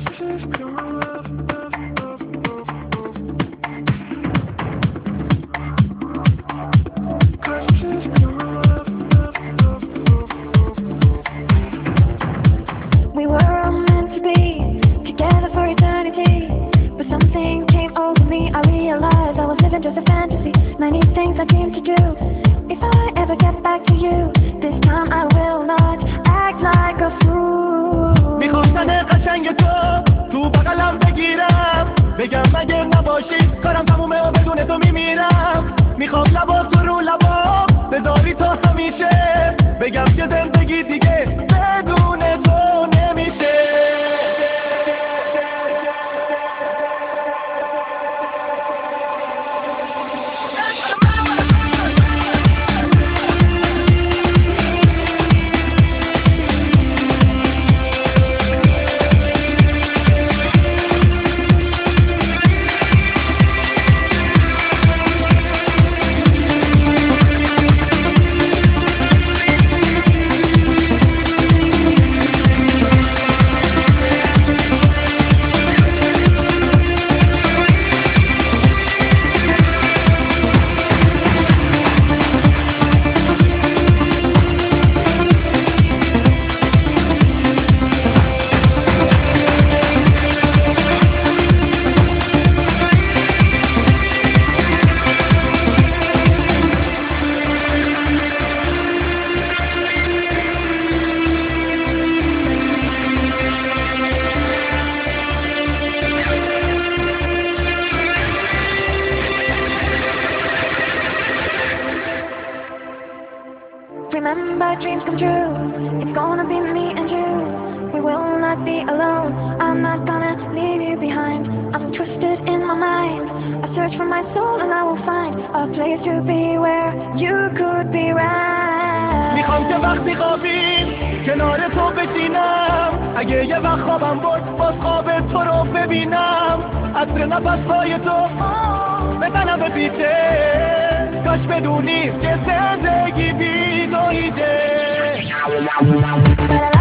We were meant to be together for eternity, but something came over me. I realized I was living just a fantasy. Many things I dreamed to do. If I ever get back to you, this time I will not act like a fool. میخوام تن قشنگ تو بغلم بگیرم، بگم مگه نباشی کارم تمومه و بدون تو میمیرم. میخوام لبات رو لبام بذاری تا همیشه، بگم که زندگی دیگه بدون تو نمیشه. Remember, dreams come true. It's gonna be me and you. We will not be alone. I'm not gonna leave you behind. I'm twisted in my mind. I search for my soul and I will find a place to be where you could be right. میخوام که وقتی خوابیم کنار تو بشینم، اگه یه وقت خوابم برد باز خواب تو رو ببینم. عطر نفسهای تو بزنم به پیچه، کاش بدونی که زندگی بی تو هیچه.